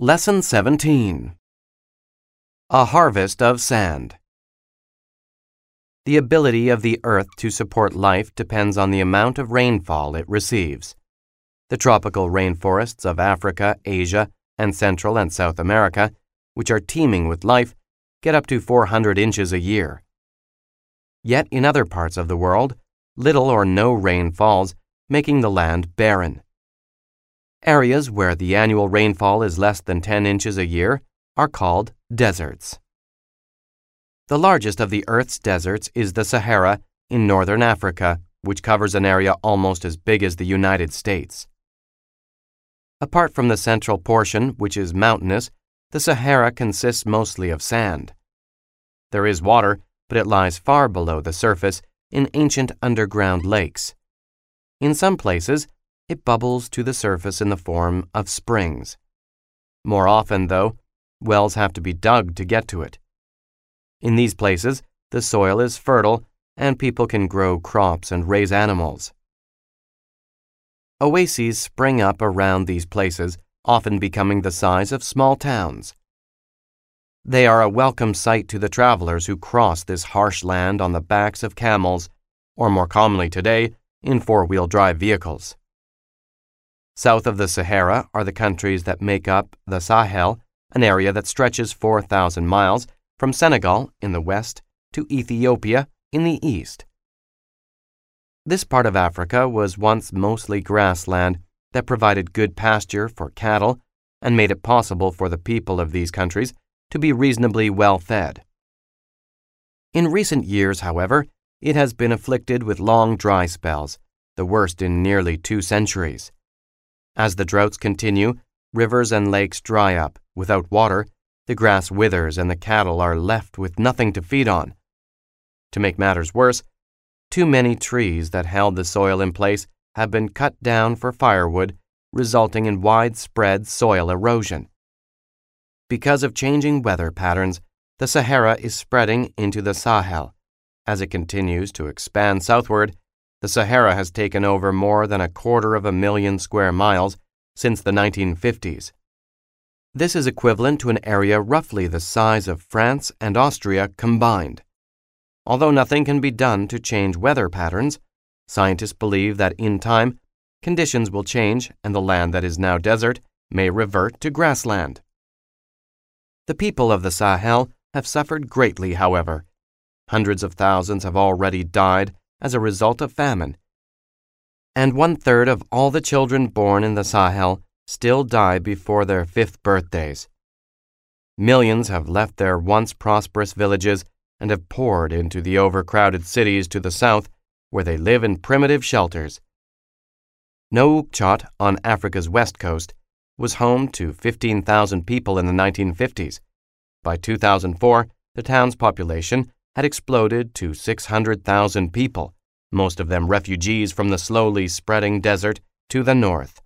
Lesson 17. A Harvest of Sand. The ability of the earth to support life depends on the amount of rainfall it receives. The tropical rainforests of Africa, Asia, and Central and South America, which are teeming with life, get up to 400 inches a year. Yet in other parts of the world, little or no rain falls, making the land barren. Areas where the annual rainfall is less than 10 inches a year are called deserts. The largest of the Earth's deserts is the Sahara in northern Africa, which covers an area almost as big as the United States. Apart from the central portion, which is mountainous, the Sahara consists mostly of sand. There is water, but it lies far below the surface in ancient underground lakes. In some places, it bubbles to the surface in the form of springs. More often, though, wells have to be dug to get to it. In these places, the soil is fertile and people can grow crops and raise animals. Oases spring up around these places, often becoming the size of small towns. They are a welcome sight to the travelers who cross this harsh land on the backs of camels, or more commonly today, in four-wheel drive vehicles. South of the Sahara are the countries that make up the Sahel, an area that stretches 4,000 miles from Senegal in the west to Ethiopia in the east. This part of Africa was once mostly grassland that provided good pasture for cattle and made it possible for the people of these countries to be reasonably well fed. In recent years, however, it has been afflicted with long dry spells, the worst in nearly 2 centuries. As the droughts continue, rivers and lakes dry up. Without water, the grass withers and the cattle are left with nothing to feed on. To make matters worse, too many trees that held the soil in place have been cut down for firewood, resulting in widespread soil erosion. Because of changing weather patterns, the Sahara is spreading into the Sahel. As it continues to expand southward, the Sahara has taken over more than 250,000 square miles since the 1950s. This is equivalent to an area roughly the size of France and Austria combined. Although nothing can be done to change weather patterns, scientists believe that in time, conditions will change and the land that is now desert may revert to grassland. The people of the Sahel have suffered greatly, however. Hundreds of thousands have already died as a result of famine. And 1/3 of all the children born in the Sahel still die before their 5th birthdays. Millions have left their once prosperous villages and have poured into the overcrowded cities to the south, where they live in primitive shelters. Nouakchott on Africa's west coast was home to 15,000 people in the 1950s. By 2004, the town's population had exploded to 600,000 people, most of them refugees from the slowly spreading desert to the north.